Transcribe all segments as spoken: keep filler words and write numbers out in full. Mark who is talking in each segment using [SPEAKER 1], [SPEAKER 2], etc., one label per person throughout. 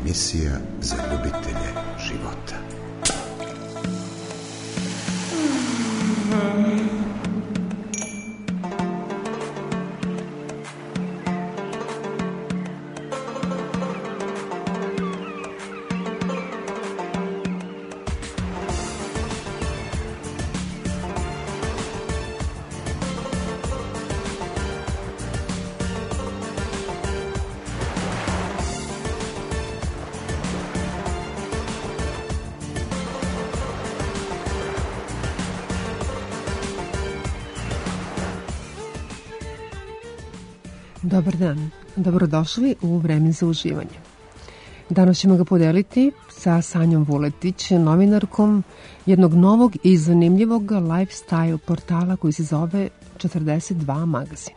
[SPEAKER 1] emisija za ljubitelje života.
[SPEAKER 2] Dobar dan, dobrodošli u Vreme za uživanje. Danas ćemo ga podeliti sa Sanjom Vuletić, novinarkom jednog novog i zanimljivog lifestyle portala koji se zove četrdeset dva magazin.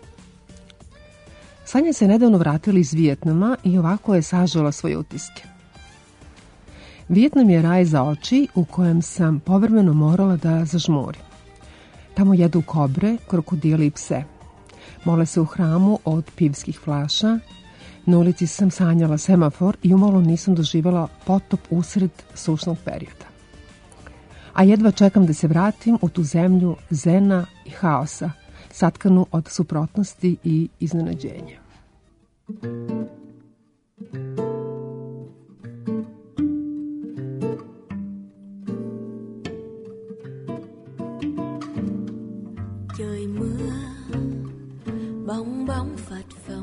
[SPEAKER 2] Sanja se nedavno vratila iz Vijetnama i ovako je sažela svoje utiske. Vijetnam je raj za oči u kojem sam povremeno morala da zažmurim. Tamo jedu kobre, krokodile i pse. Mole se u hramu od pivskih flaša, na ulici sam sanjala semafor i umalo nisam doživjela potop usred sušnog perioda. A jedva čekam da se vratim u tu zemlju zena i haosa, satkanu od suprotnosti i iznenađenja.
[SPEAKER 3] Bong bóng phật phồng,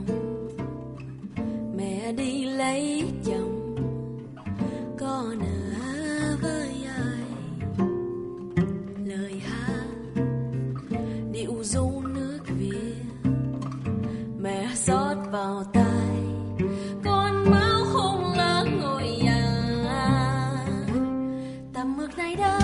[SPEAKER 3] mẹ đi lấy chồng, con ở với ai? Lời hát điệu ru nước Việt, mẹ rót vào tai, con máu hung lớn ngồi nhà, tầm mực này đã.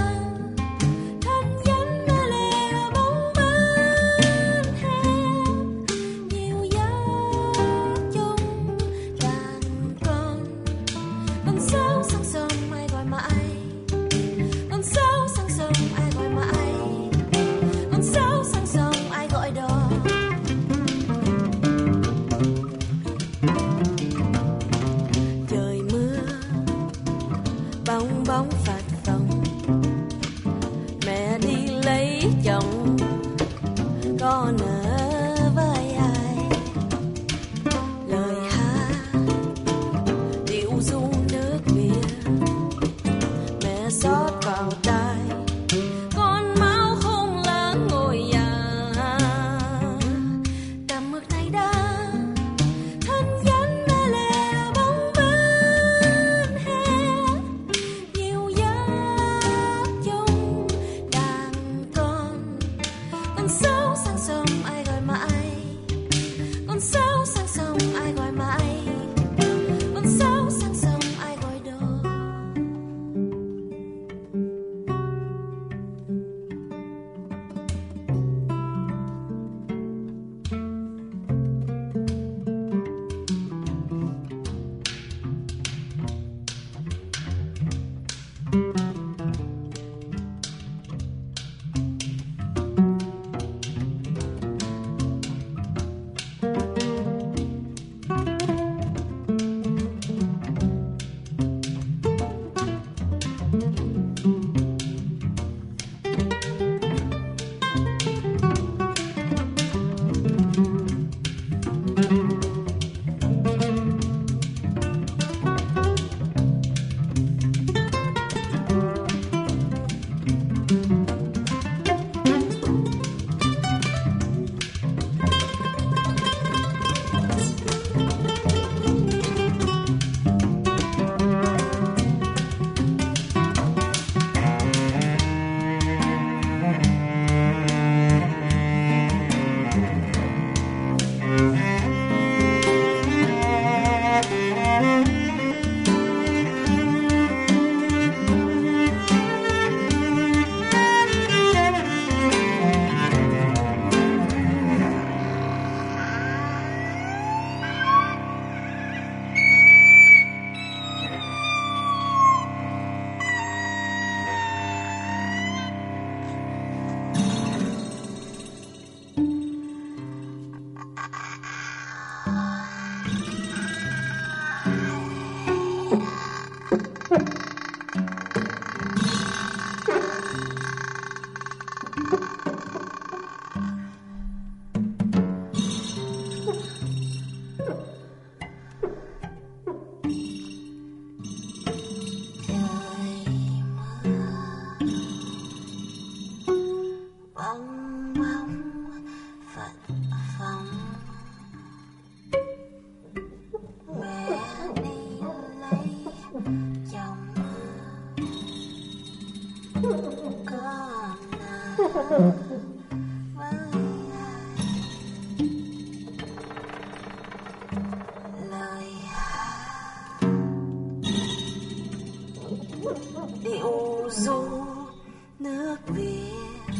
[SPEAKER 3] Đi u du nước Việt,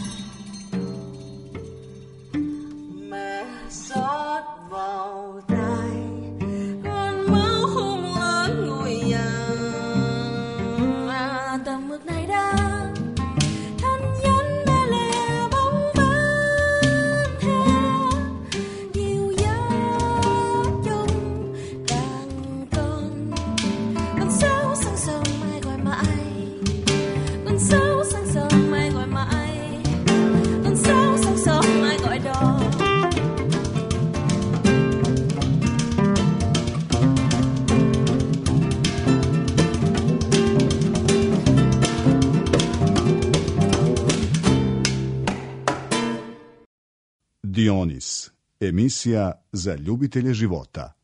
[SPEAKER 3] mẹ xót vào tay con máu hung lớn ngồi vàng. À, tầm mực này đã thân nhân đã lẻ bóng ván theo nhiều giấc chung đang con con sao sáng sớm mai gọi mãi, con sao sáng sớm mai gọi mãi, con sao sáng sớm mai gọi đò.
[SPEAKER 4] Dionis, emisija za ljubitelje života.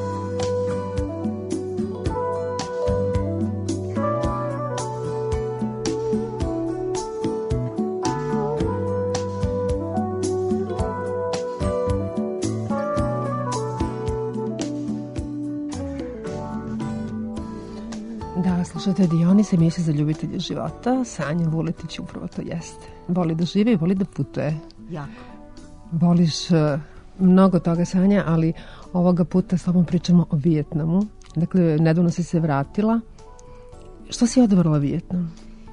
[SPEAKER 2] Da, slušate Dionis, emisija za ljubitelje života. Sanja Vuletić upravo to jeste. Voli da žive i voli da putuje.
[SPEAKER 5] Jako.
[SPEAKER 2] Voliš uh, mnogo toga, Sanja, ali ovoga puta s tobom pričamo o Vijetnamu. Dakle, nedavno si se vratila. Što si odabrala Vijetnam?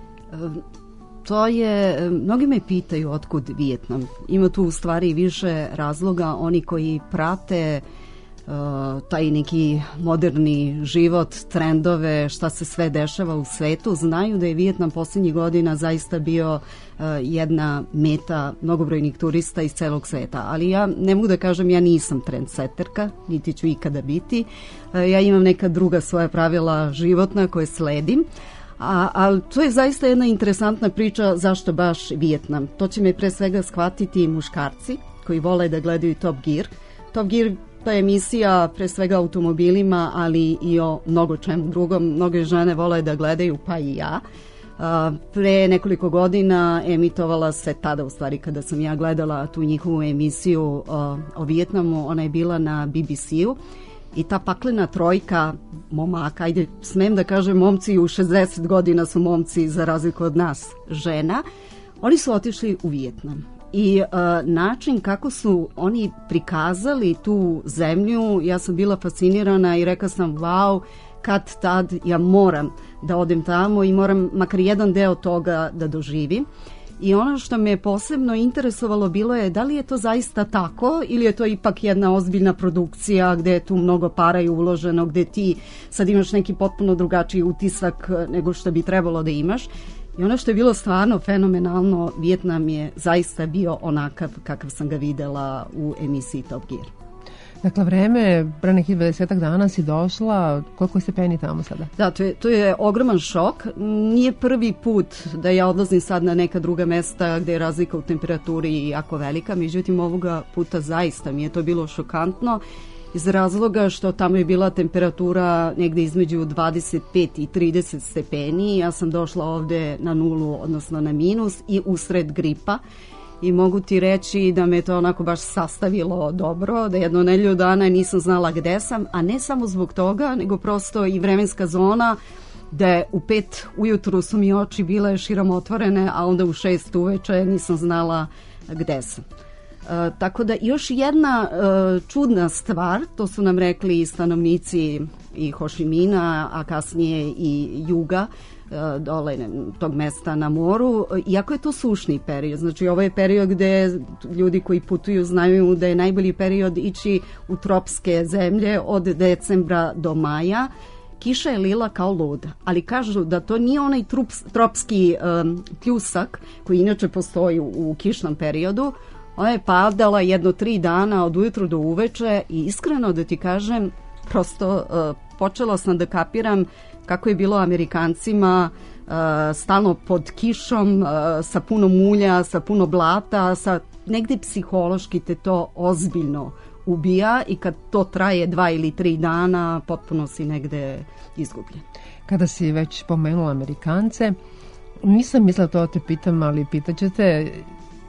[SPEAKER 5] To je, mnogi me pitaju otkud Vijetnam. Ima tu u stvari više razloga. Oni koji prate uh, taj neki moderni život, trendove, šta se sve dešava u svetu, znaju da je Vijetnam posljednjih godina zaista bio uh, jedna meta mnogobrojnih turista iz celog sveta. Ali ja ne mogu da kažem, ja nisam trendseterka, niti ću ikada biti. Uh, ja imam neka druga svoja pravila životna koje sledim. A, ali to je zaista jedna interesantna priča zašto baš Vijetnam. To će me pre svega shvatiti muškarci koji vole da gledaju Top Gear. Top Gear to je emisija pre svega automobilima, ali i o mnogo čemu drugom. Mnoge žene vole da gledaju, pa i ja. A, pre nekoliko godina emitovala se tada, u stvari kada sam ja gledala tu njihovu emisiju o, o Vijetnamu, ona je bila na B B C-u. I ta paklena trojka momaka, ajde smem da kažem momci u šezdeset godina su momci za razliku od nas žena, oni su otišli u Vijetnam. I uh, način kako su oni prikazali tu zemlju, ja sam bila fascinirana i rekla sam wow, kad tad ja moram da odem tamo i moram makar jedan deo toga da doživim. I ono što me posebno interesovalo bilo je da li je to zaista tako ili je to ipak jedna ozbiljna produkcija gde je tu mnogo para i uloženo, gde ti sad imaš neki potpuno drugačiji utisak nego što bi trebalo da imaš. I ono što je bilo stvarno fenomenalno, Vijetnam je zaista bio onakav kakav sam ga videla u emisiji Top Gear.
[SPEAKER 2] Dakle, vreme, pre nekih dvadesetak dana si došla, koliko je stepeni tamo sada?
[SPEAKER 5] Da, to je, to je ogroman šok. Nije prvi put da ja odlazim sad na neka druga mesta gde je razlika u temperaturi jako velika, međutim ovoga puta zaista mi je to bilo šokantno iz razloga što tamo je bila temperatura negde između dvadeset pet i trideset stepeni. Ja sam došla ovde na nulu, odnosno na minus i usred gripa. I mogu ti reći da me to onako baš sastavilo dobro, da jedno nedelju dana nisam znala gde sam, a ne samo zbog toga, nego prosto i vremenska zona, da u pet ujutru su mi oči bile širom otvorene, a onda u šest uveče nisam znala gde sam. E, tako da još jedna e, čudna stvar, to su nam rekli i stanovnici i Ho Chi Mina, a kasnije i juga, dole tog mesta na moru, iako je to sušni period. Znači ovo je period gde ljudi koji putuju znaju da je najbolji period ići u tropske zemlje od decembra do maja. Kiša je lila kao luda, ali kažu da to nije onaj trups, tropski um, pljusak koji inače postoji u, u kišnom periodu. Ona je padala jedno tri dana od ujutru do uveče i iskreno da ti kažem, prosto uh, počela sam da kapiram kako je bilo Amerikancima uh, stalno pod kišom, uh, sa puno mulja, sa puno blata, sa negde psihološki te to ozbiljno ubija i kad to traje dva ili tri dana, potpuno si negde izgubljen.
[SPEAKER 2] Kada si već pomenula Amerikance, nisam mislila to da te pitam, ali pitaćete,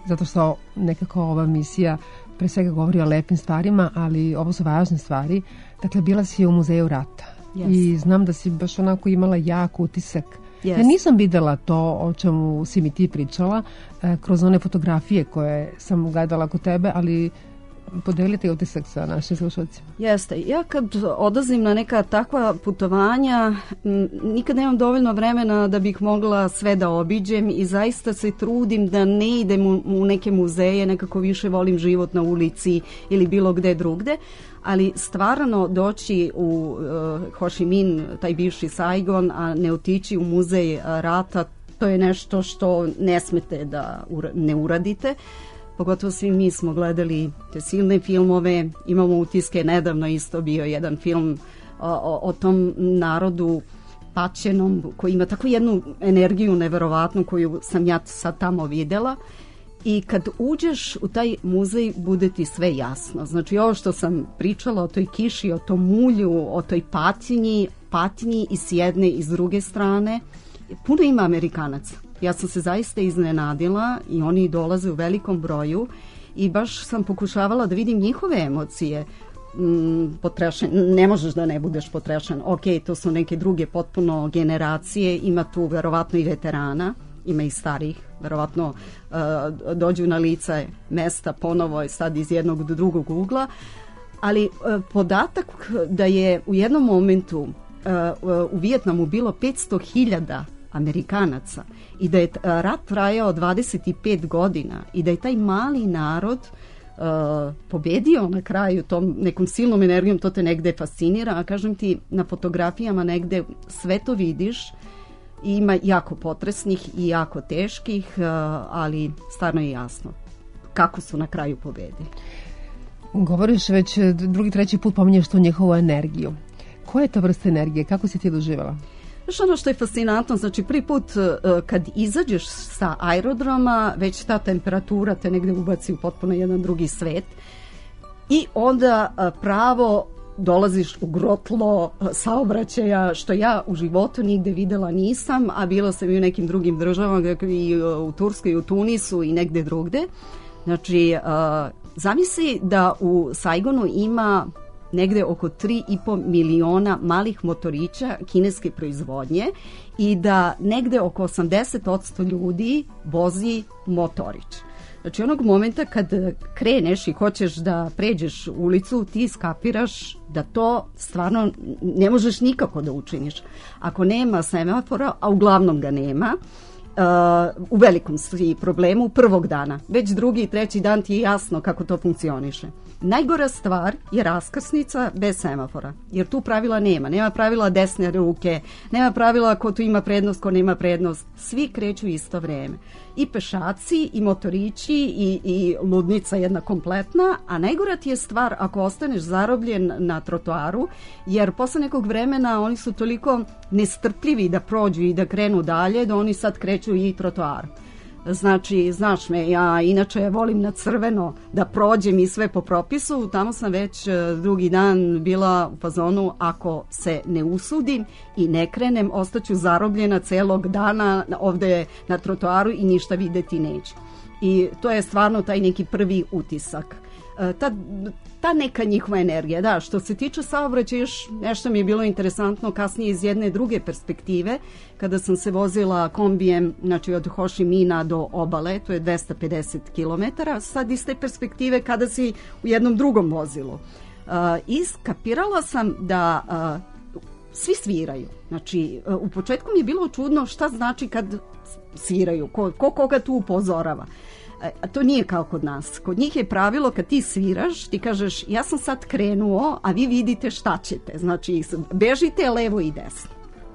[SPEAKER 2] zato što nekako ova misija pre svega govori o lepim stvarima, ali ovo su važne stvari. Dakle, bila si u muzeju rata yes. i znam da si baš onako imala jak utisak. Yes. Ja nisam videla to o čemu si mi ti pričala e, kroz one fotografije koje sam gledala kod tebe, ali podelite utisak sa našim slušalcima.
[SPEAKER 5] Jeste. Ja kad odlazim na neka takva putovanja, nikad nemam dovoljno vremena da bih mogla sve da obiđem i zaista se trudim da ne idem u, u neke muzeje, nekako više volim život na ulici ili bilo gde drugde, ali stvarno doći u uh, Ho Chi Minh, taj bivši Saigon, a ne otići u muzej rata, to je nešto što ne smete da ura, ne uradite. Pogotovo svi mi smo gledali te silne filmove, imamo utiske, nedavno isto bio jedan film o, o, o tom narodu paćenom koji ima takvu jednu energiju neverovatnu koju sam ja sad tamo videla. I kad uđeš u taj muzej bude ti sve jasno. Znači ovo što sam pričala o toj kiši, o tom mulju, o toj patnji, patnji i s jedne i s druge strane, puno ima Amerikanaca. Ja sam se zaista iznenadila i oni dolaze u velikom broju i baš sam pokušavala da vidim njihove emocije. Mm, potrešen, ne možeš da ne budeš potrešen. Ok, to su neke druge potpuno generacije, ima tu verovatno i veterana, ima i starih, verovatno uh, dođu na lice mesta ponovo sad iz jednog do drugog ugla, ali uh, podatak da je u jednom momentu uh, u Vijetnamu bilo petsto hiljada Amerikanaca i da je rat trajao dvadeset pet godina i da je taj mali narod uh, pobedio na kraju tom nekom silnom energijom, to te negde fascinira, a kažem ti na fotografijama negde sve to vidiš. Ima jako potresnih i jako teških, uh, ali stvarno je jasno kako su na kraju pobedili.
[SPEAKER 2] Govoriš već drugi, treći put pominješ tu njihovu energiju. Koja je to vrsta energije? Kako si ti doživjela?
[SPEAKER 5] Znaš, ono što je fascinantno, znači prvi put uh, kad izađeš sa aerodroma, već ta temperatura te negde ubaci u potpuno jedan drugi svet i onda uh, pravo dolaziš u grotlo saobraćaja, što ja u životu nigde videla nisam, a bila sam i u nekim drugim državama, i u Turskoj, i u Tunisu i negde drugde. Znači, uh, zamisli da u Saigonu ima negde oko tri i po miliona malih motorića kineske proizvodnje i da negde oko osamdeset posto ljudi vozi motorić. Znači onog momenta kad kreneš i hoćeš da pređeš ulicu, ti skapiraš da to stvarno ne možeš nikako da učiniš. Ako nema semafora, a uglavnom ga nema, uh, u velikom si problemu prvog dana. Već drugi i treći dan ti je jasno kako to funkcioniše. Najgora stvar je raskrsnica bez semafora, jer tu pravila nema. Nema pravila desne ruke, nema pravila ko tu ima prednost, ko nema prednost. Svi kreću isto vreme. I pešaci, i motorići, i, i ludnica jedna kompletna, a najgora ti je stvar ako ostaneš zarobljen na trotoaru, jer posle nekog vremena oni su toliko nestrpljivi da prođu i da krenu dalje, da oni sad kreću i trotoar. Znači, znaš me, ja inače volim na crveno da prođem i sve po propisu, tamo sam već drugi dan bila u fazonu, ako se ne usudim i ne krenem, ostaću zarobljena celog dana ovde na trotoaru i ništa videti neću. I to je stvarno taj neki prvi utisak. Ta, ta neka njihova energija, da, što se tiče saobraćaja, još nešto mi je bilo interesantno kasnije iz jedne druge perspektive, kada sam se vozila kombijem, znači od Ho Chi Minha do obale, to je dvesta pedeset kilometara, sad iz te perspektive kada si u jednom drugom vozilu. Uh, I skapirala sam da uh, svi sviraju. Znači, uh, u početku mi je bilo čudno šta znači kad sviraju, ko, ko koga tu upozorava. A to nije kao kod nas. Kod njih je pravilo kad ti sviraš, ti kažeš ja sam sad krenuo, a vi vidite šta ćete. Znači bežite levo i desno.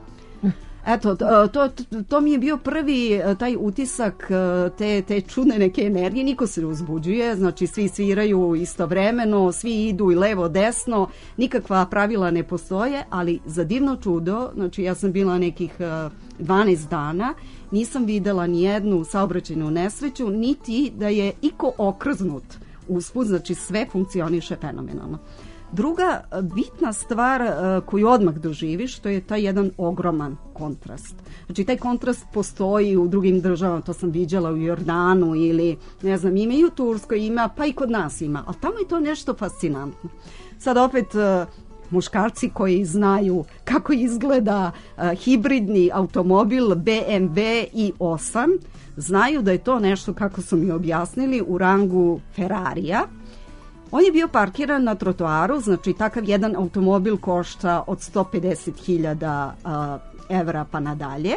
[SPEAKER 5] Eto, to, to, to mi je bio prvi taj utisak te, te čudne neke energije. Niko se ne uzbuđuje, znači svi sviraju istovremeno, svi idu i levo, desno, nikakva pravila ne postoje, ali za divno čudo, znači ja sam bila nekih dvanaest dana, nisam videla ni jednu saobraćajnu nesreću, niti da je iko okrznut usput, znači sve funkcioniše fenomenalno. Druga bitna stvar koju odmah doživiš, to je taj jedan ogroman kontrast. Znači, taj kontrast postoji u drugim državama, to sam viđala u Jordanu ili, ne znam, ima i u Turskoj, ima, pa i kod nas ima, ali tamo je to nešto fascinantno. Sad opet muškarci koji znaju kako izgleda uh, hibridni automobil B M W i osam, znaju da je to nešto, kako su mi objasnili, u rangu Ferrarija. On je bio parkiran na trotoaru, znači takav jedan automobil košta od sto pedeset hiljada uh, evra pa nadalje.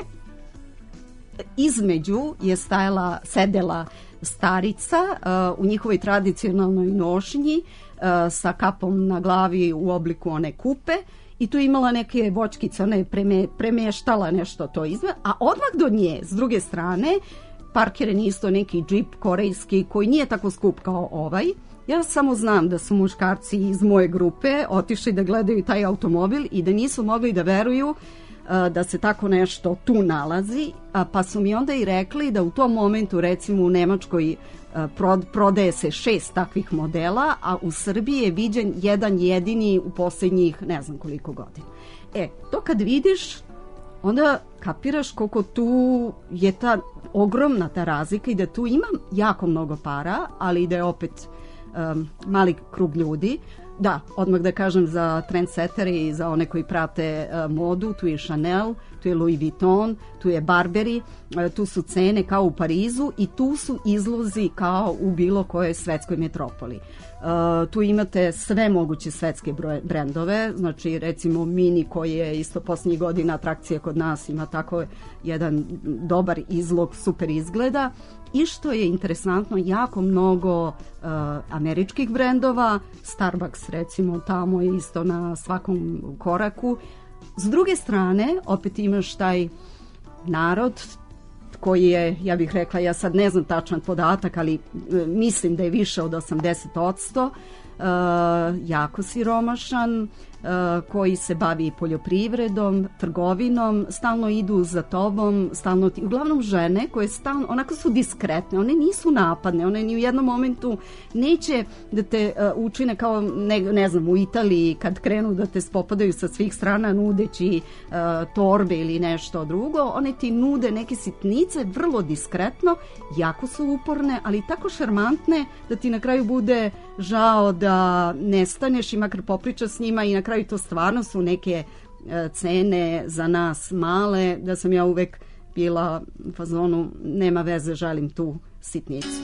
[SPEAKER 5] Između je stajala, sedela starica uh, u njihovoj tradicionalnoj nošnji uh, sa kapom na glavi u obliku one kupe i tu imala neke voćkice, ona je preme, premeštala nešto to izme, a odmah do nje, s druge strane, parkiran isto neki džip korejski koji nije tako skup kao ovaj. Ja samo znam da su muškarci iz moje grupe otišli da gledaju taj automobil i da nisu mogli da veruju da se tako nešto tu nalazi, pa su mi onda i rekli da u tom momentu, recimo u Nemačkoj, prodaje se šest takvih modela, a u Srbiji je viđen jedan jedini u posljednjih ne znam koliko godina. E, to kad vidiš, onda kapiraš koliko tu je ta ogromna ta razlika i da tu ima jako mnogo para, ali da je opet um, mali krug ljudi. Da, odmah da kažem za trendsettere i za one koji prate uh, modu, tu je Chanel, tu je Louis Vuitton, tu je Burberry, uh, tu su cene kao u Parizu i tu su izlozi kao u bilo kojoj svetskoj metropoli. Uh, tu imate sve moguće svetske brendove, znači recimo Mini koji je isto posljednjih godina atrakcija kod nas, ima tako jedan dobar izlog, super izgleda. I što je interesantno, jako mnogo uh, američkih brendova, Starbucks recimo tamo je isto na svakom koraku. S druge strane, opet imaš taj narod koji je, ja bih rekla, ja sad ne znam tačan podatak, ali mislim da je više od osamdeset posto, uh, jako siromašan, uh, koji se bavi poljoprivredom, trgovinom, stalno idu za tobom, stalno ti, uglavnom žene koje stalno, onako su diskretne, one nisu napadne, one ni u jednom momentu neće da te uh, učine kao, ne, ne znam, u Italiji kad krenu da te spopadaju sa svih strana nudeći uh, torbe ili nešto drugo, one ti nude neke sitnice vrlo diskretno, jako su uporne, ali tako šarmantne da ti na kraju bude žao da nestaneš i makar popriča s njima i na kraju to stvarno su neke e, cene za nas male, da sam ja uvek bila u fazonu nema veze, želim tu sitnicu.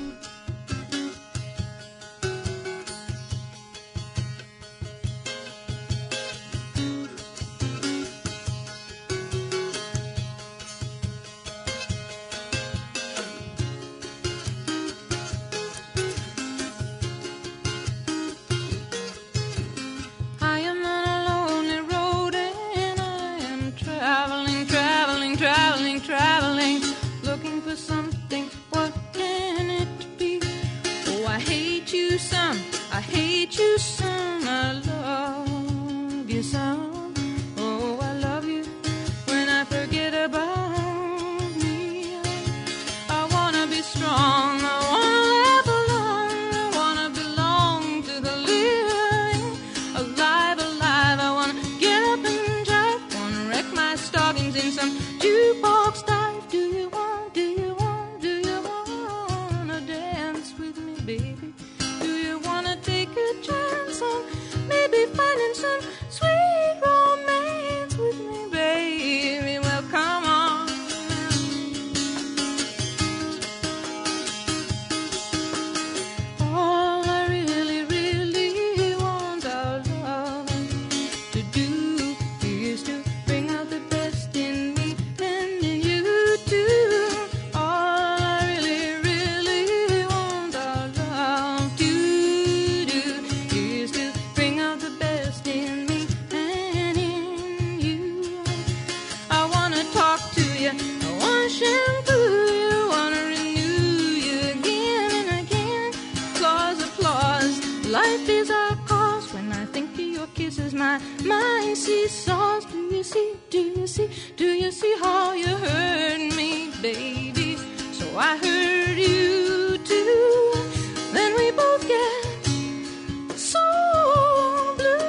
[SPEAKER 6] Then we both get so blue.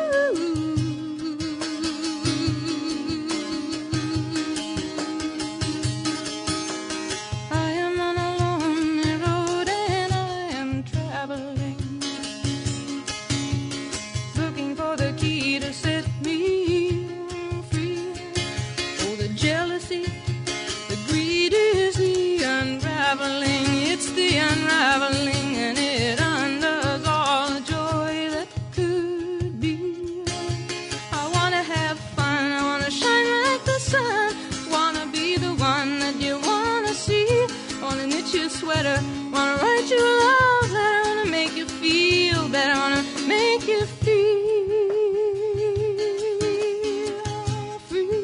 [SPEAKER 6] letter. Wanna write you a love letter. Wanna make you feel better. Wanna make you feel free.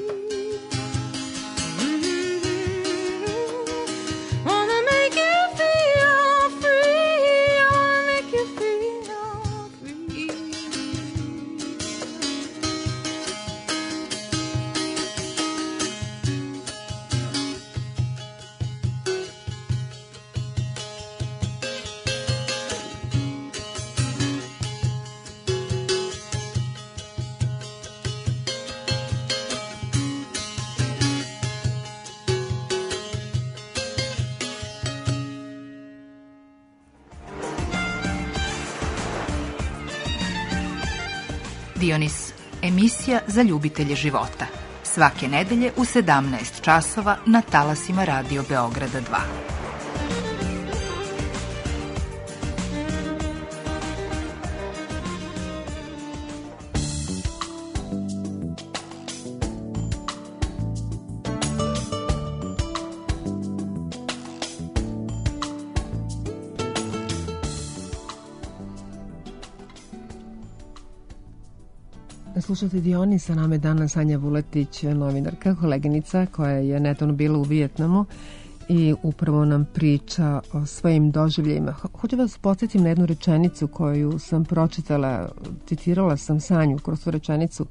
[SPEAKER 6] Mm-hmm. Wanna make you feel free. I wanna make you feel free.
[SPEAKER 7] Dionis, emisija za ljubitelje života. Svake nedelje u sedamnaest časova na talasima Radio Beograda dva.
[SPEAKER 2] Slušate Dionisa, nama je danas Sanja Vuletić, novinarka, koleginica koja je nedavno bila u Vijetnamu i upravo nam priča o svojim doživljajima. Hoću vas podsjetim na jednu rečenicu koju sam pročitala, citirala sam Sanju kroz tu rečenicu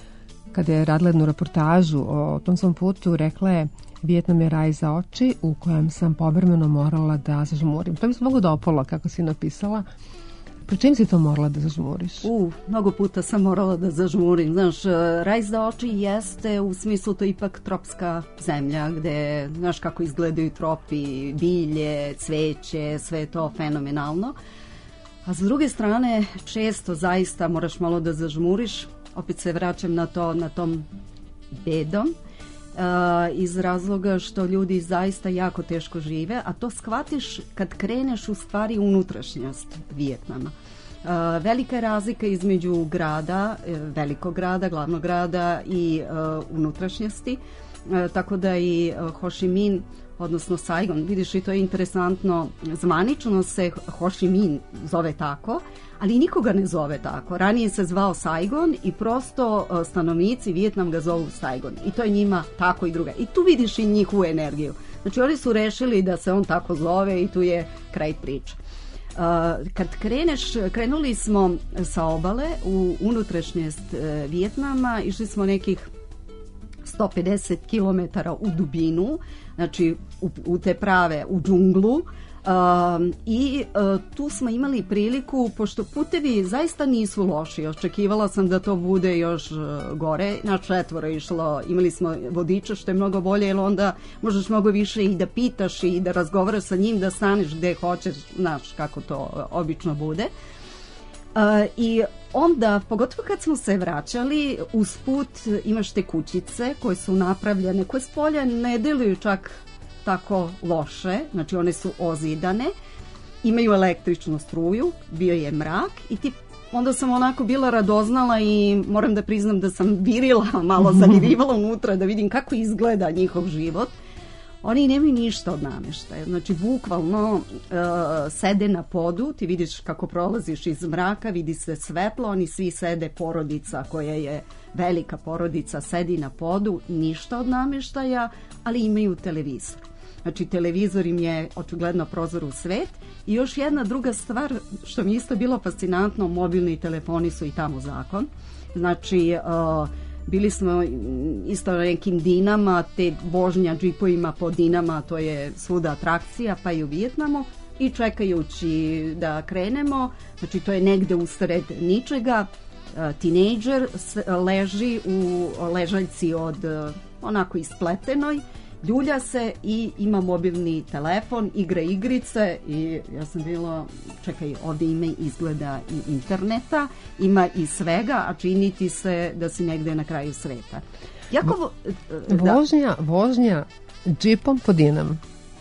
[SPEAKER 2] kada je radila jednu reportažu o tom svom putu. Rekla je: Vijetnam je raj za oči u kojem sam povremeno morala da zažmurim. To mi se mnogo dopalo kako si napisala. Pri čem si to morala da zažmuriš?
[SPEAKER 5] U, mnogo puta sam morala da zažmurim. Znaš, raj za oči jeste u smislu to ipak tropska zemlja gde, znaš kako izgledaju tropi, bilje, cveće, sve je to fenomenalno. A s druge strane, često zaista moraš malo da zažmuriš. Opet se vraćam na to, na tom bedom. Uh, iz razloga što ljudi zaista jako teško žive, a to shvatiš kad kreneš u stvari unutrašnjost Vijetnama. Uh, velika je razlika između grada, velikog grada, glavnog grada i uh, unutrašnjosti, uh, tako da i uh, Ho Chi Minh, odnosno Saigon, vidiš i to je interesantno, zvanično se Ho Chi Minh zove tako, ali nikoga ne zove tako. Ranije se zvao Saigon i prosto stanovnici Vijetnam ga zovu Saigon. I to je njima tako i druga. I tu vidiš i njihovu energiju. Znači oni su rešili da se on tako zove i tu je kraj priče. Uh, kad kreneš, krenuli smo sa obale u unutrašnjost uh, Vijetnama, išli smo nekih sto pedeset kilometara u dubinu, znači u, u te prave, u džunglu. Um, i uh, tu smo imali priliku, pošto putevi zaista nisu loši, očekivala sam da to bude još uh, gore, na četvoro išlo, imali smo vodiča što je mnogo bolje, jer onda možeš mnogo više i da pitaš i da razgovaraš sa njim, da staneš gde hoćeš, znaš kako to uh, obično bude. Uh, i onda, pogotovo kad smo se vraćali, usput imaš te kućice koje su napravljene, koje s polja ne deluju čak tako loše, znači one su ozidane, imaju električnu struju, bio je mrak i ti, onda sam onako bila radoznala i moram da priznam da sam virila, malo zavirivala unutra da vidim kako izgleda njihov život. Oni nemaju ništa od nameštaja, znači bukvalno uh, sede na podu, ti vidiš kako prolaziš iz mraka, vidi se svetlo, oni svi sede, porodica koja je velika porodica, sedi na podu, ništa od nameštaja, ali imaju televizor. Znači televizor im je očigledno prozor u svet. I još jedna druga stvar što mi isto bilo fascinantno, mobilni telefoni su i tamo zakon. Znači uh, bili smo isto na nekim dinama, te vožnja džipovima po dinama, to je svuda atrakcija, pa i u Vijetnamu. I čekajući da krenemo, znači to je negde usred ničega, uh, tinejdžer leži u ležaljci od uh, onako ispletenoj, ljulja se i ima mobilni telefon, igra igrice i ja sam bila, čekaj, ovdje ima izgleda i interneta, ima i svega, a čini ti se da si negde na kraju sveta. Jako, da.
[SPEAKER 2] Vožnja, vožnja džipom po dinama.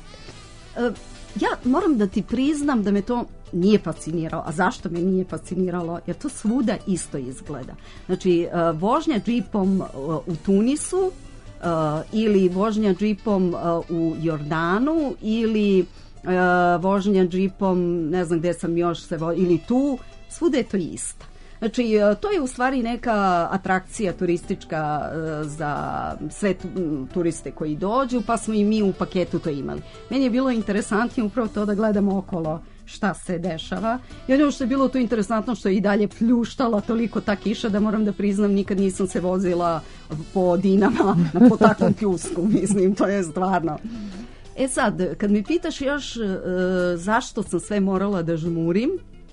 [SPEAKER 5] Ja moram da ti priznam da me to nije fasciniralo. A zašto me nije fasciniralo? Jer to svuda isto izgleda. Znači, vožnja džipom u Tunisu, Uh, ili vožnja džipom uh, u Jordanu ili vožnja džipom, ne znam gde sam još se vo... ili tu, svuda je to isto. Znači, to je u stvari neka atrakcija turistička za sve turiste koji dođu, pa smo i mi u paketu to imali. Meni je bilo interesantnije upravo to da gledamo okolo šta se dešava. I ono što je bilo tu interesantno što je i dalje pljuštala toliko ta kiša da moram da priznam nikad nisam se vozila po dinama po takvom pljusku, mislim, to je stvarno. E sad, kad mi pitaš još e, zašto sam sve morala da žmurim,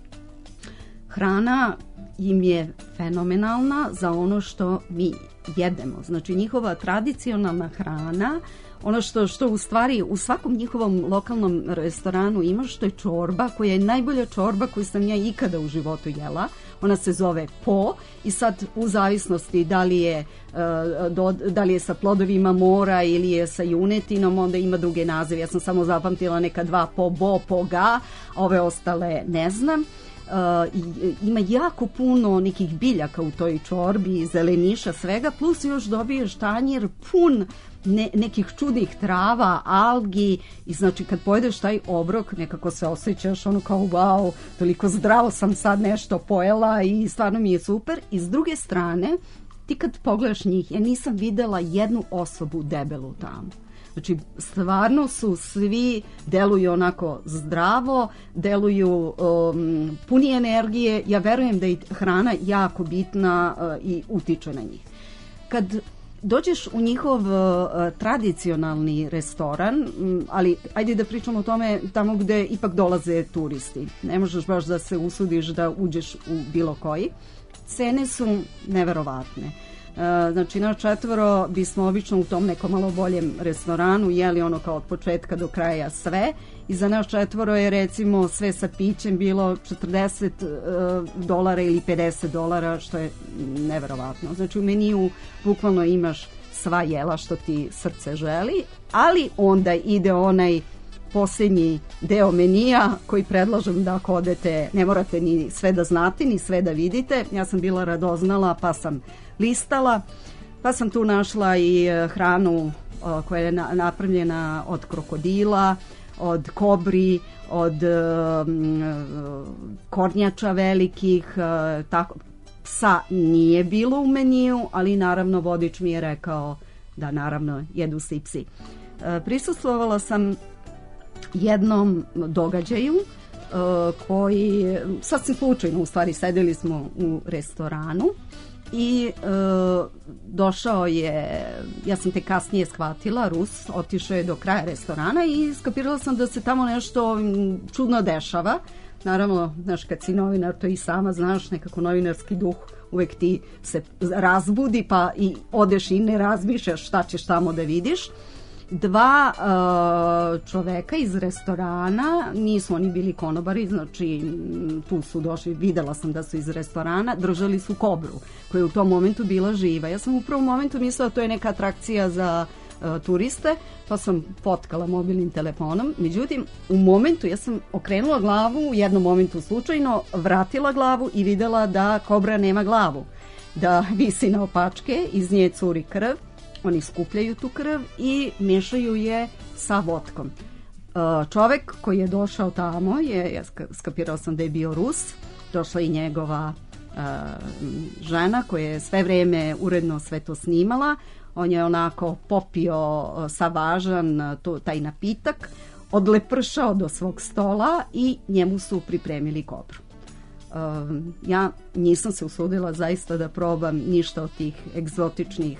[SPEAKER 5] hrana im je fenomenalna za ono što mi jedemo. Znači njihova tradicionalna hrana, ono što, što u stvari u svakom njihovom lokalnom restoranu ima, što je čorba, koja je najbolja čorba koju sam ja ikada u životu jela. Ona se zove po i sad u zavisnosti da li je, da li je sa plodovima mora ili je sa junetinom, onda ima druge nazive. Ja sam samo zapamtila neka dva po, bo, po, ga, ove ostale ne znam. Uh, ima jako puno nekih biljaka u toj čorbi, zeleniša, svega, plus još dobiješ tanjir pun ne, nekih čudnih trava, algi i znači kad pojedeš taj obrok nekako se osjećaš ono kao wow, toliko zdravo sam sad nešto pojela i stvarno mi je super. I s druge strane, ti kad pogledaš njih, ja nisam videla jednu osobu debelu tamo. Znači, stvarno su svi, deluju onako zdravo, deluju um, puni energije. Ja verujem da je hrana jako bitna uh, i utiče na njih. Kad dođeš u njihov uh, tradicionalni restoran, um, ali ajde da pričamo o tome tamo gde ipak dolaze turisti. Ne možeš baš da se usudiš da uđeš u bilo koji. Cene su neverovatne. Znači na četvoro bismo obično u tom nekom malo boljem restoranu jeli ono kao od početka do kraja sve i za nas četvoro je recimo sve sa pićem bilo četrdeset dolara ili pedeset dolara, što je neverovatno. Znači u meniju bukvalno imaš sva jela što ti srce želi, ali onda ide onaj posljednji deo menija koji predlažem da ako odete ne morate ni sve da znate ni sve da vidite. Ja sam bila radoznala pa sam listala, pa sam tu našla i hranu koja je napravljena od krokodila, od kobri, od kornjača velikih, tako. Psa nije bilo u meniju, ali naravno vodič mi je rekao da naravno jedu se i psi. Prisustvovala sam jednom događaju koji sasvim slučajno, u stvari sedeli smo u restoranu i e, došao je, ja sam te kasnije shvatila, Rus, otišao je do kraja restorana i skapirala sam da se tamo nešto čudno dešava. Naravno, znaš, kad si novinar, to i sama znaš, nekako novinarski duh uvek ti se razbudi pa i odeš i ne razmišljaš šta ćeš tamo da vidiš. Dva uh, čoveka iz restorana, nisu oni bili konobari, znači tu su došli, videla sam da su iz restorana, držali su kobru koja je u tom momentu bila živa. Ja sam u prvom momentu mislila to je neka atrakcija za uh, turiste, pa sam potkala mobilnim telefonom. Međutim, u momentu ja sam okrenula glavu, u jednom momentu slučajno vratila glavu i videla da kobra nema glavu, da visi na opačke, iz nje curi krv. Oni skupljaju tu krv i mešaju je sa vodkom. Čovek koji je došao tamo, je, ja skapirao sam da je bio Rus, došla i njegova uh, žena koja je sve vreme uredno sve to snimala. On je onako popio sa važan to, taj napitak, odlepršao do svog stola i njemu su pripremili kobru. Uh, ja nisam se usudila zaista da probam ništa od tih egzotičnih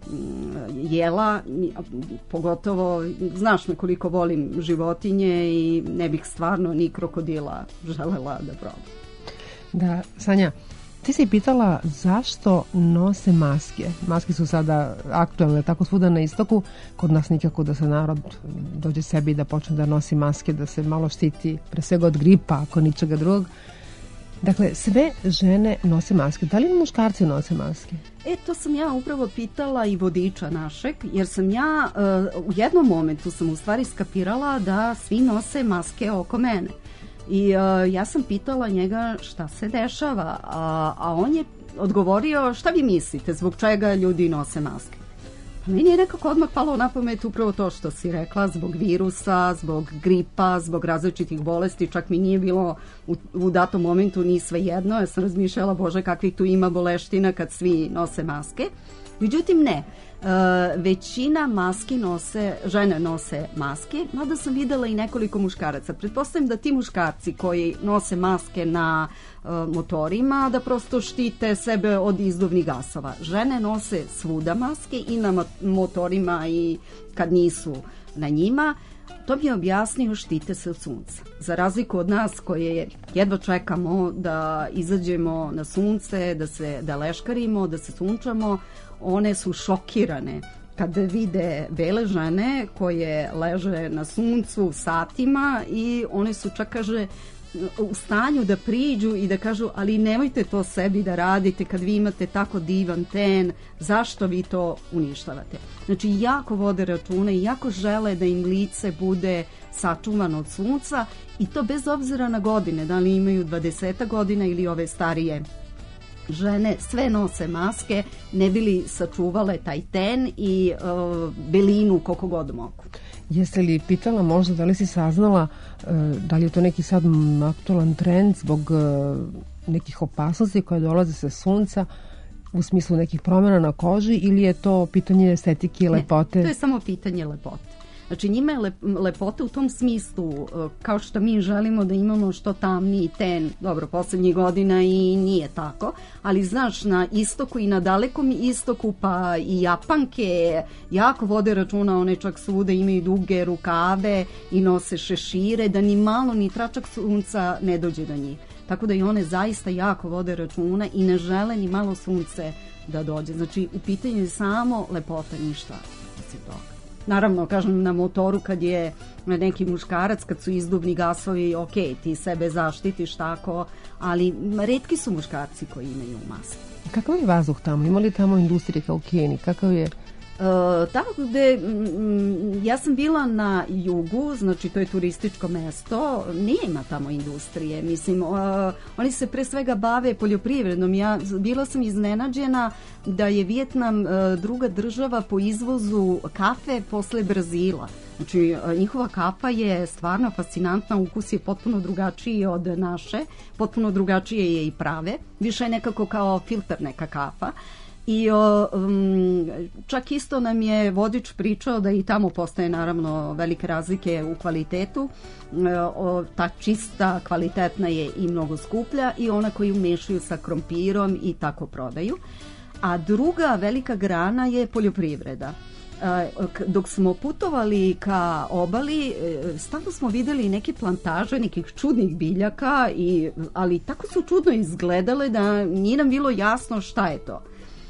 [SPEAKER 5] jela, pogotovo znaš me koliko volim životinje i ne bih stvarno ni krokodila želela da probam.
[SPEAKER 2] Da, Sanja, ti si pitala zašto nose maske. Maske su sada aktualne tako svuda na istoku, kod nas nikako da se narod dođe sebi da počne da nosi maske, da se malo štiti pre svega od gripa, ako ničega drugog. Dakle, sve žene nose maske. Da li muškarci nose maske?
[SPEAKER 5] E, to sam ja upravo pitala i vodiča našeg, jer sam ja uh, u jednom momentu sam u stvari skapirala da svi nose maske oko mene. I uh, ja sam pitala njega šta se dešava, a, a on je odgovorio šta vi mislite, zbog čega ljudi nose maske? Pa meni je nekako odmah palo na pamet upravo to što si rekla, zbog virusa, zbog gripa, zbog različitih bolesti, čak mi nije bilo u, u datom momentu ni sve jedno, ja sam razmišljala, bože, kakvih tu ima boleština kad svi nose maske. Međutim, ne. Uh, većina maski nose, žene nose maske, mada sam videla i nekoliko muškaraca. Pretpostavljam da ti muškarci koji nose maske na uh, motorima, da prosto štite sebe od izduvnih gasova. Žene nose svuda maske i na motorima i kad nisu na njima. To mi je objasnio, štite se od sunca. Za razliku od nas koje jedva čekamo da izađemo na sunce, da se da leškarimo, da se sunčamo, one su šokirane kada vide bele žene koje leže na suncu satima i one su čak, kaže, u stanju da priđu i da kažu, ali nemojte to sebi da radite kad vi imate tako divan ten, zašto vi to uništavate. Znači, jako vode računa i jako žele da im lice bude sačuvano od sunca i to bez obzira na godine, da li imaju dvadeset godina ili ove starije žene, sve nose maske, ne bili sačuvale taj ten i uh, belinu koliko god mogu.
[SPEAKER 2] Jeste li pitala možda, da li si saznala uh, da li je to neki sad aktualan trend zbog uh, nekih opasnosti koje dolaze sa sunca u smislu nekih promjena na koži ili je to pitanje estetike i lepote?
[SPEAKER 5] Ne, to je samo pitanje lepote. Znači, njima je lepota u tom smislu, kao što mi želimo da imamo što tamniji ten, dobro, poslednjih godina i nije tako, ali znaš, na istoku i na dalekom istoku, pa i Japanke jako vode računa, one čak svuda imaju duge rukave i nose šešire, da ni malo ni tračak sunca ne dođe do njih. Tako da i one zaista jako vode računa i ne žele ni malo sunce da dođe. Znači, u pitanju je samo lepota, ništa osim toga. Naravno, kažem, na motoru kad je neki muškarac, kad su izduvni gasovi, ok, ti sebe zaštitiš tako, ali retki su muškarci koji imaju maske.
[SPEAKER 2] Kakav je vazduh tamo? Ima li tamo industrije kao u Keniji? Kakav je?
[SPEAKER 5] Uh, tamo gde, m, ja sam bila na jugu, znači to je turističko mesto, nema tamo industrije, mislim, uh, oni se pre svega bave poljoprivrednom. Ja bila sam iznenađena da je Vijetnam uh, druga država po izvozu kafe posle Brazila. Znači, uh, njihova kafa je stvarno fascinantna, ukus je potpuno drugačiji od naše, potpuno drugačije je i prave, više je nekako kao filter neka kafa. I o, um, čak isto nam je vodič pričao da i tamo postoje naravno velike razlike u kvalitetu. E, o, ta čista kvalitetna je i mnogo skuplja i ona koju mešaju sa krompirom i tako prodaju. A druga velika grana je poljoprivreda. E, dok smo putovali ka obali, stalno smo videli neke plantaže nekih čudnih biljaka, i, ali tako su čudno izgledale da nije nam bilo jasno šta je to.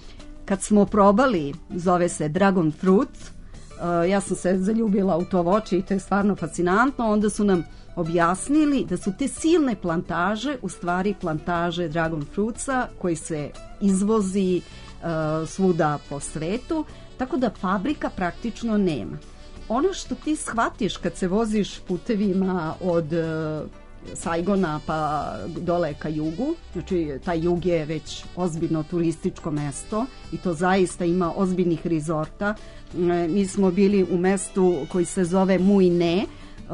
[SPEAKER 5] Kad smo probali, zove se Dragon Fruit, uh, ja sam se zaljubila u to voće i to je stvarno fascinantno, onda su nam objasnili da su te silne plantaže u stvari plantaže Dragon Fruitsa koji se izvozi uh, svuda po svetu, tako da fabrika praktično nema. Ono što ti shvatiš kad se voziš putevima od uh, Saigona pa dole ka jugu, znači taj jug je već ozbiljno turističko mesto i to zaista ima ozbiljnih rezorta. Mi smo bili u mestu koji se zove Mui Ne,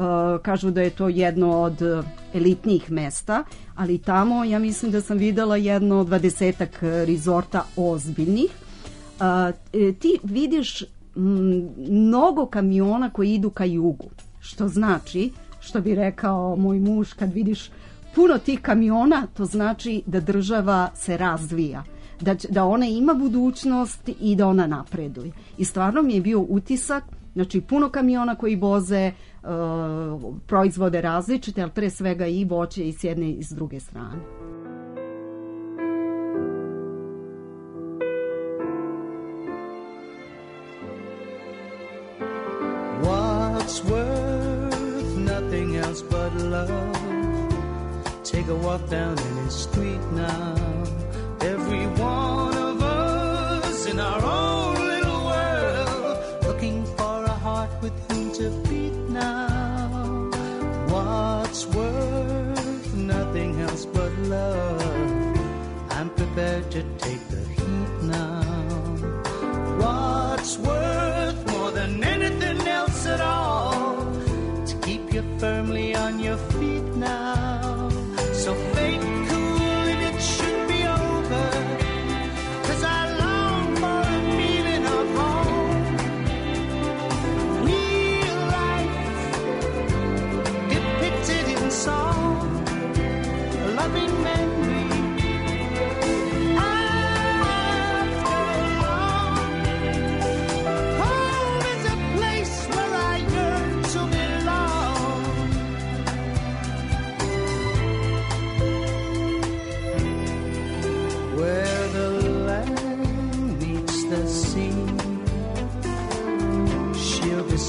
[SPEAKER 5] kažu da je to jedno od elitnijih mesta, ali tamo ja mislim da sam videla jedno dvadesetak rezorta ozbiljnih. Ti vidiš mnogo kamiona koji idu ka jugu, što znači, što bi rekao moj muž, kad vidiš puno tih kamiona, to znači da država se razvija, da, da ona ima budućnost i da ona napreduje. I stvarno mi je bio utisak, znači puno kamiona koji voze uh, proizvode različite, ali pre svega i voće i s jedne i s druge strane.
[SPEAKER 8] What's worth nothing else but love? Take a walk down any street now. Every one of us in our own little world, looking for a heart with whom to beat now. What's worth nothing else but love? I'm prepared to take the heat now. What's worth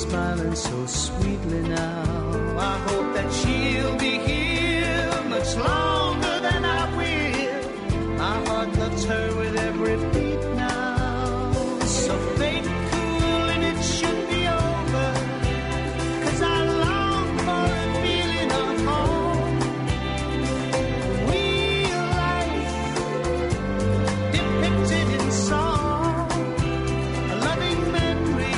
[SPEAKER 8] smiling so sweetly now. I hope that she'll be here much longer than I will. My heart loves her with every beat now. So fate cool and it should be over, 'cause I long for a feeling of home. Real life depicted in song, a loving memory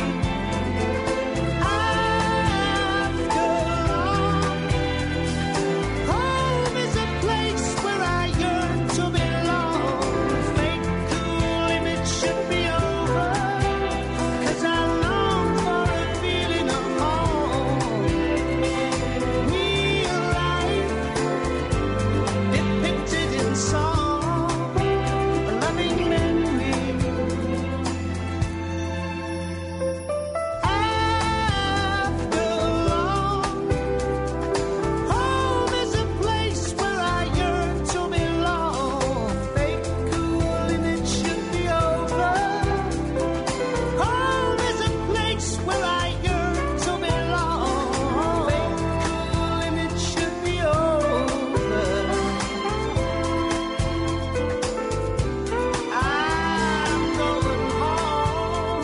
[SPEAKER 8] after long. Home is a place where I yearn to belong. Fate cool and it should be over, 'cause I long for a feeling of home. Real life depicted in song, a loving memory after long. Home is a place where I yearn to belong. Fate cool and it should be over. Home is a place where I yearn to belong. Fate cool and it should be over. I'm going home,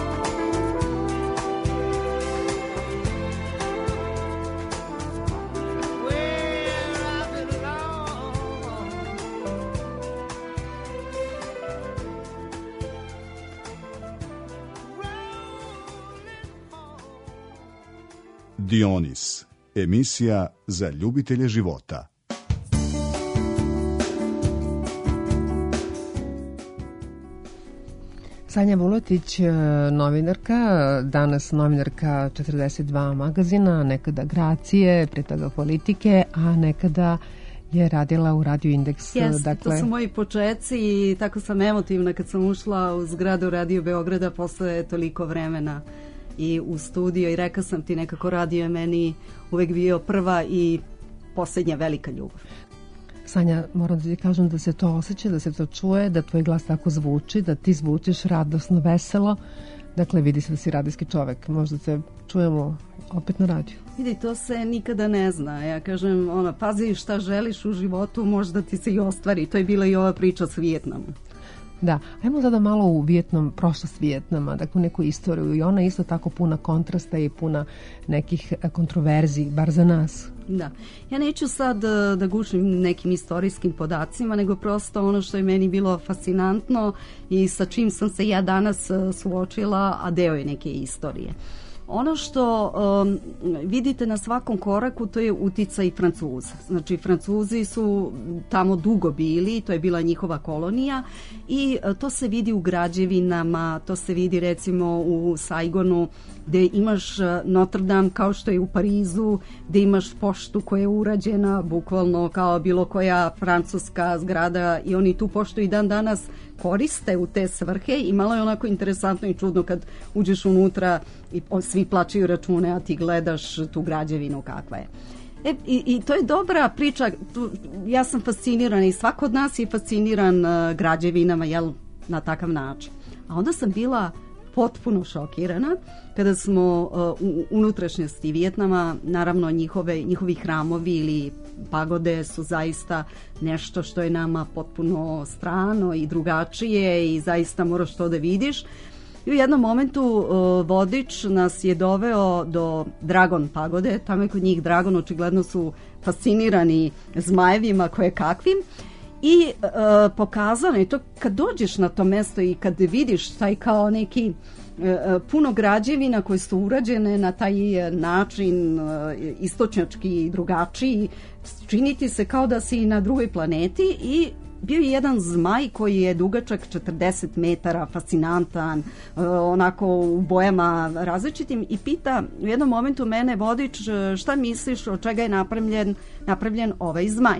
[SPEAKER 8] where I belong.
[SPEAKER 4] Dionis, emisija za ljubitelje života.
[SPEAKER 2] Sanja Vuletić, novinarka, danas novinarka četrdeset dva magazina, nekada Gracije, pre toga Politike, a nekada je radila u Radio Indeks.
[SPEAKER 5] Jeste,
[SPEAKER 2] dakle,
[SPEAKER 5] to su moji počeci i tako sam emotivna kad sam ušla u zgradu Radio Beograda posle toliko vremena i u studio i rekla sam ti, nekako radio je meni uvek bio prva i posljednja velika ljubav.
[SPEAKER 2] Sanja, moram da ti kažem da se to osjeća, da se to čuje, da tvoj glas tako zvuči, da ti zvučiš radosno, veselo. Dakle, vidi se da si radijski čovek. Možda te čujemo opet na radiju.
[SPEAKER 5] Vidi, to se nikada ne zna. Ja kažem, ona, pazi šta želiš u životu, možda ti se i ostvari. To je bila i ova priča s Vijetnamom.
[SPEAKER 2] Da, ajmo sada malo u Vijetnam, prošlost Vijetnama, dakle u neku istoriju, i ona isto tako puna kontrasta i puna nekih kontroverziji, bar za nas.
[SPEAKER 5] Da, ja neću sad da, da gušim nekim istorijskim podacima, nego prosto ono što je meni bilo fascinantno i sa čim sam se ja danas suočila, a deo je neke istorije. Ono što um, vidite na svakom koraku, to je uticaj Francuza. Znači, Francuzi su tamo dugo bili, to je bila njihova kolonija i uh, to se vidi u građevinama, to se vidi recimo u Saigonu, gde imaš Notre Dame kao što je u Parizu, gde imaš poštu koja je urađena bukvalno kao bilo koja francuska zgrada i oni tu poštu i dan danas koriste u te svrhe i malo je onako interesantno i čudno kad uđeš unutra i svi plaćaju račune, a ti gledaš tu građevinu kakva je. E, i, i to je dobra priča, tu, ja sam fascinirana i svako od nas je fasciniran uh, građevinama, jel, na takav način. A onda sam bila potpuno šokirana kada smo uh, u unutrašnjosti Vijetnama, naravno njihove, njihovi hramovi ili pagode su zaista nešto što je nama potpuno strano i drugačije i zaista moraš to da vidiš. I u jednom momentu uh, vodič nas je doveo do Dragon pagode, tamo je kod njih Dragon, očigledno su fascinirani zmajevima koje kakvim. I uh, pokazano je to kad dođeš na to mesto i kad vidiš taj kao neki uh, puno građevina koje su urađene na taj način uh, istočnjački i drugačiji, činiti se kao da si na drugoj planeti i bio je jedan zmaj koji je dugačak četrdeset metara, fascinantan, uh, onako u bojama različitim i pita u jednom momentu mene vodič šta misliš od čega je napravljen, napravljen ovaj zmaj.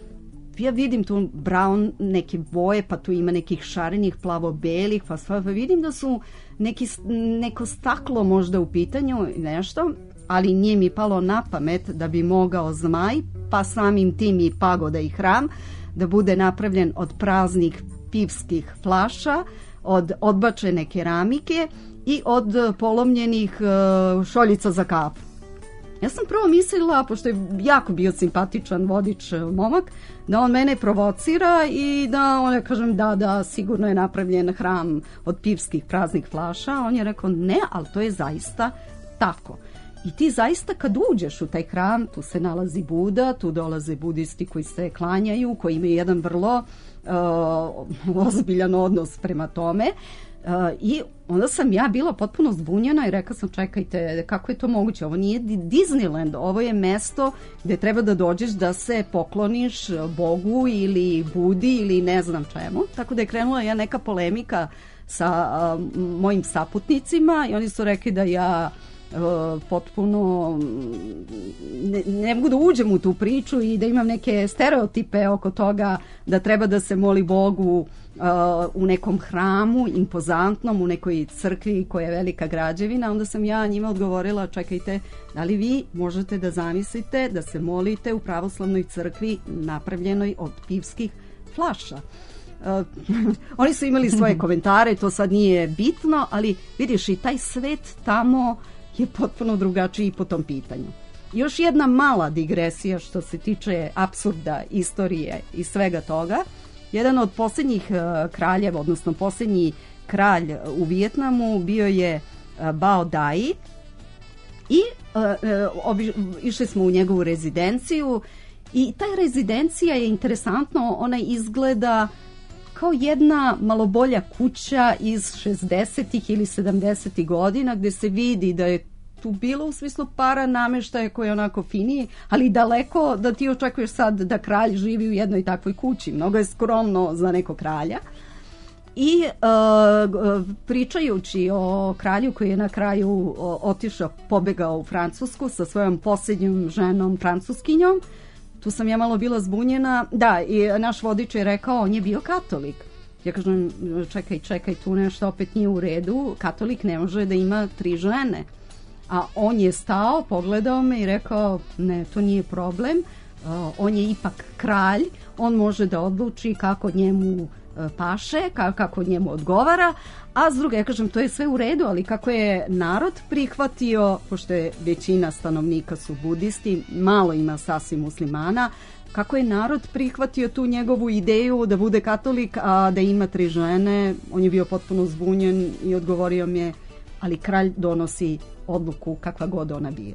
[SPEAKER 5] Ja vidim tu brown neke boje, pa tu ima nekih šarenih plavo-belih, pa, pa vidim da su neki, neko staklo možda u pitanju, nešto, ali nije mi palo na pamet da bi mogao zmaj, pa samim tim i pagoda i hram, da bude napravljen od praznih pivskih flaša, od odbačene keramike i od polomljenih uh, šoljica za kafu. Ja sam prvo mislila, pošto je jako bio simpatičan vodič momak, da on mene provocira i da on, ja kažem, da, da, sigurno je napravljen hram od pivskih praznih flaša. On je rekao, ne, ali to je zaista tako. I ti zaista kad uđeš u taj hram, tu se nalazi Buda, tu dolaze budisti koji se klanjaju, koji imaju jedan vrlo uh, ozbiljan odnos prema tome. Uh, I onda sam ja bila potpuno zbunjena i rekla sam, čekajte, kako je to moguće? Ovo nije Disneyland, ovo je mesto gde treba da dođeš da se pokloniš Bogu ili Budi ili ne znam čemu. Tako da je krenula ja neka polemika sa uh, mojim saputnicima i oni su rekli da ja uh, potpuno ne, ne mogu da uđem u tu priču i da imam neke stereotipe oko toga da treba da se moli Bogu Uh, u nekom hramu impozantnom, u nekoj crkvi koja je velika građevina. Onda sam ja njima odgovorila, čekajte, da li vi možete da zamislite da se molite u pravoslavnoj crkvi napravljenoj od pivskih flaša? Uh, oni su imali svoje komentare, to sad nije bitno, ali vidiš, i taj svet tamo je potpuno drugačiji po tom pitanju. Još jedna mala digresija što se tiče apsurda, istorije i svega toga. Jedan od posljednjih kraljeva, odnosno posljednji kralj u Vijetnamu bio je Bao Dai i obi, išli smo u njegovu rezidenciju i ta rezidencija je interesantno, ona izgleda kao jedna malo bolja kuća iz šezdesetih ili sedamdesetih godina gdje se vidi da je tu bilo u smislu para namještaja koji je onako finiji, ali daleko da ti očekuješ sad da kralj živi u jednoj takvoj kući. Mnogo je skromno za nekog kralja. I uh, pričajući o kralju koji je na kraju otišao, pobegao u Francusku sa svojom posljednjom ženom francuskinjom, tu sam ja malo bila zbunjena. Da, i naš vodič je rekao, on je bio katolik. Ja kažem, čekaj, čekaj, tu nešto opet nije u redu. Katolik ne može da ima tri žene. A on je stao, pogledao me i rekao, ne, to nije problem, uh, on je ipak kralj, on može da odluči kako njemu uh, paše, kako, kako njemu odgovara, a s druge, ja kažem, to je sve u redu, ali kako je narod prihvatio, pošto je većina stanovnika su budisti, malo ima sasvim muslimana, kako je narod prihvatio tu njegovu ideju da bude katolik, a da ima tri žene, on je bio potpuno zbunjen i odgovorio mi je, ali kralj donosi odluku kakva god ona bila.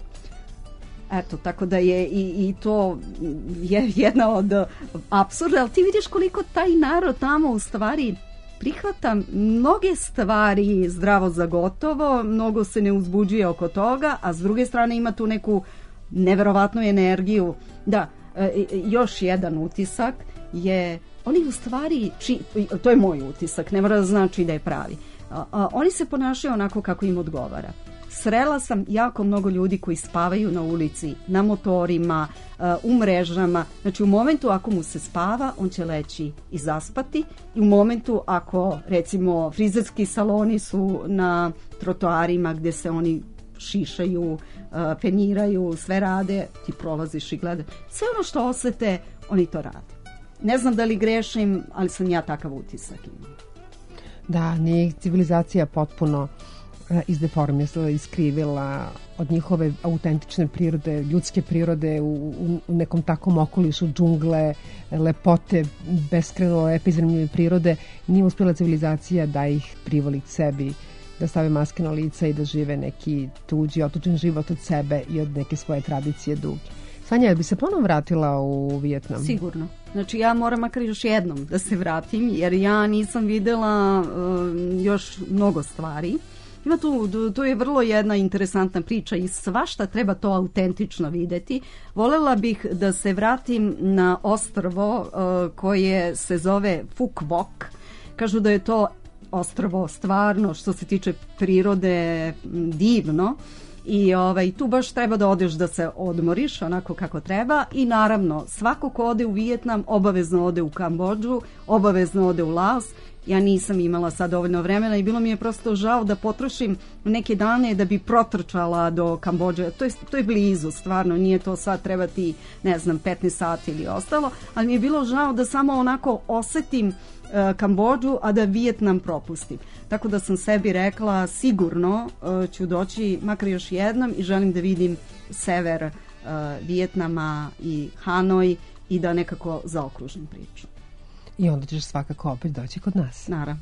[SPEAKER 5] Eto, tako da je i, i to je jedna od apsurda, ali ti vidiš koliko taj narod tamo u stvari prihvata mnoge stvari zdravo za gotovo, mnogo se ne uzbuđuje oko toga, a s druge strane ima tu neku neverovatnu energiju. Da, e, još jedan utisak je, oni u stvari, či, to je moj utisak, ne mora da znači da je pravi, a, a, oni se ponašaju onako kako im odgovara. Srela sam jako mnogo ljudi koji spavaju na ulici, na motorima, u mrežama. Znači u momentu ako mu se spava, on će leći i zaspati. I u momentu ako, recimo, frizerski saloni su na trotoarima gdje se oni šišaju, peniraju, sve rade, ti prolaziš i gledaš. Sve ono što osete, oni to rade. Ne znam da li grešim, ali sam ja takav utisak imala.
[SPEAKER 2] Da, nije civilizacija potpuno izdeformisala, iskrivila od njihove autentične prirode, ljudske prirode u, u nekom takvom okolišu džungle, lepote, beskreno lepe i zanimljive prirode. Nije uspjela civilizacija da ih privoli k sebi, da stave maske na lica i da žive neki tuđi, otuđen život od sebe i od neke svoje tradicije duge. Sanja, bi se ponovno vratila u Vijetnam?
[SPEAKER 5] Sigurno. Znači ja moram makar još jednom da se vratim, jer ja nisam videla uh, još mnogo stvari. Ima tu, to je vrlo jedna interesantna priča i svašta treba to autentično videti. Volela bih da se vratim na ostrvo uh, koje se zove Phuc Voc. Kažu da je to ostrvo stvarno što se tiče prirode divno i ovaj, tu baš treba da odeš da se odmoriš onako kako treba i naravno svako ko ode u Vijetnam obavezno ode u Kambodžu, obavezno ode u Laos. Ja nisam imala sad dovoljno vremena i bilo mi je prosto žao da potrošim neke dane da bi protrčala do Kambodže. To je, to je blizu, stvarno, nije to sad trebati, ne znam, petnaest sati ili ostalo, ali mi je bilo žao da samo onako osetim e, Kambodžu, a da Vijetnam propustim. Tako da sam sebi rekla sigurno e, ću doći makar još jednom i želim da vidim sever e, Vijetnama i Hanoj i da nekako zaokružim priču.
[SPEAKER 2] I onda ćeš svakako opet doći kod nas.
[SPEAKER 5] Naravno.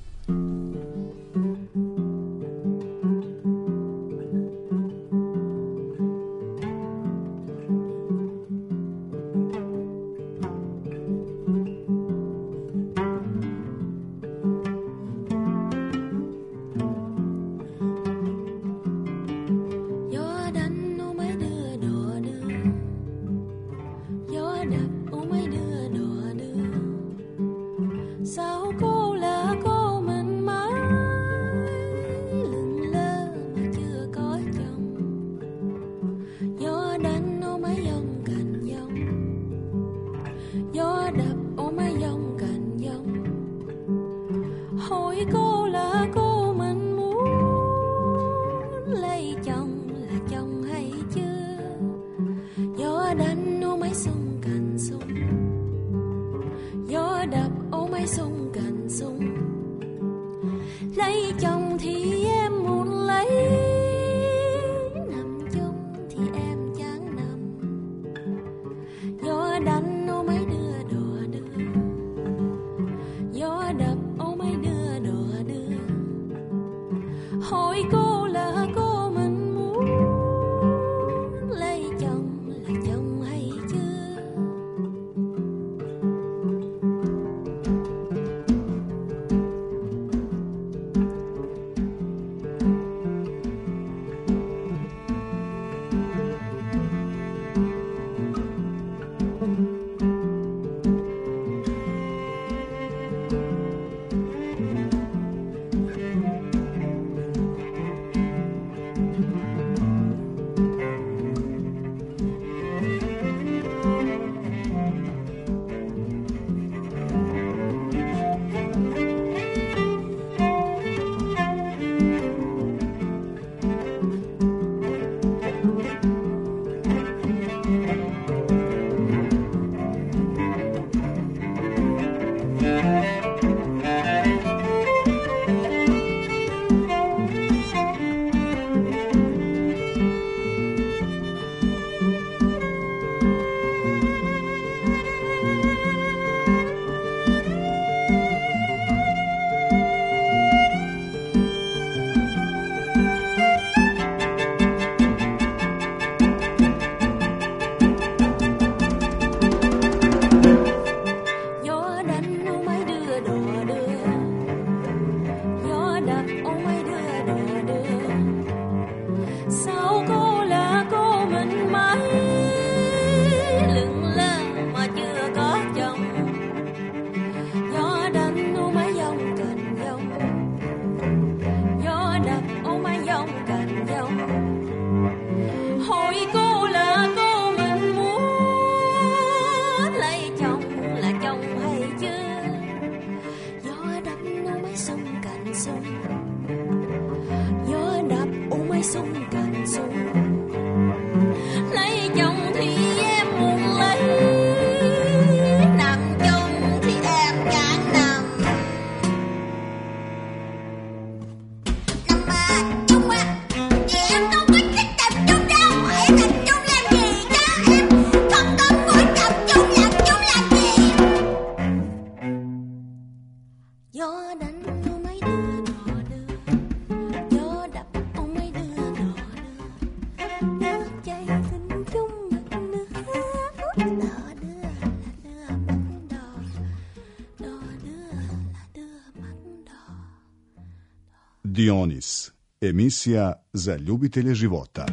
[SPEAKER 4] Dionis, emisija za ljubitelje života.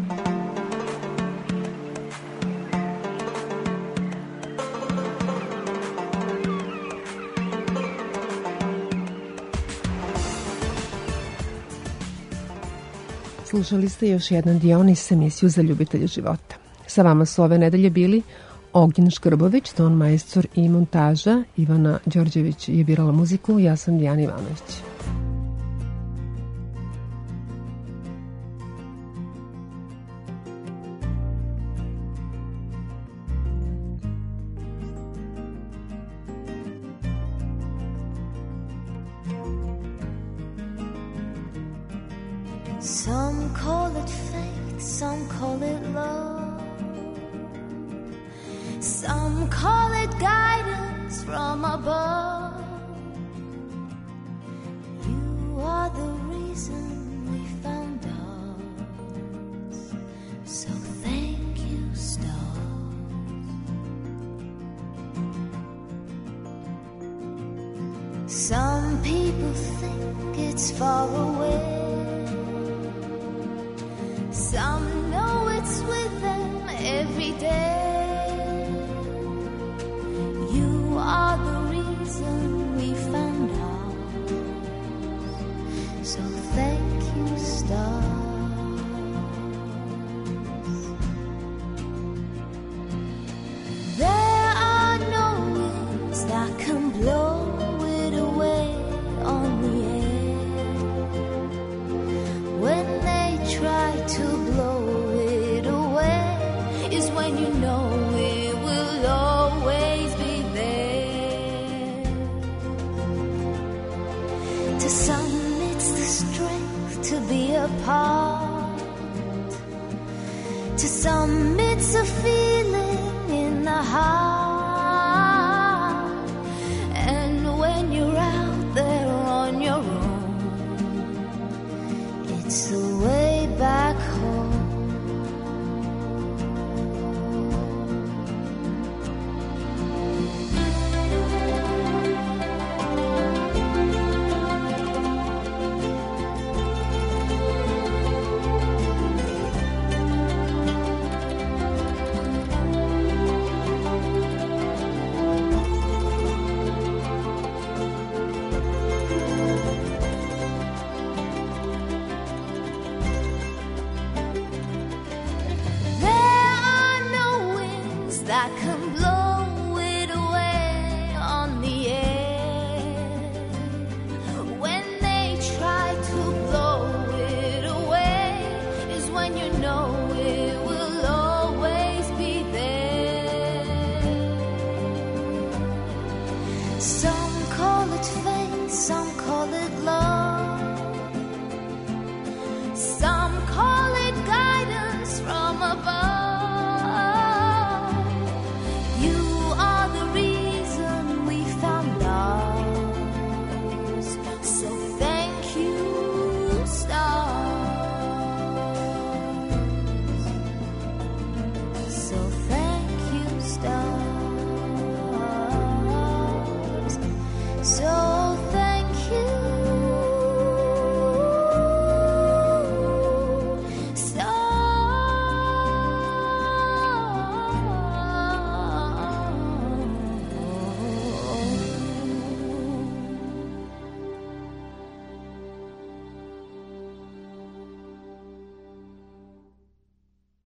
[SPEAKER 2] Slušali ste još jedan Dionis, emisiju za ljubitelje života. Sa vama su ove nedelje bili Ognjen Škrbović, ton majstor i montaža. Ivana Đorđević je birala muziku, ja sam Dijana Ivanović.
[SPEAKER 3] Some call it faith, some call it love. Some call it guidance from above. You are the reason we found us. So thank you, stars. Some people think it's far away. Some know it's with them every day. You are the reason we found ours. So thank you, stars. There are no winds that can blow it away on the air. When they try to blow it away is when you know it will always be there. To some it's the strength to be apart. To some it's a feeling in the heart.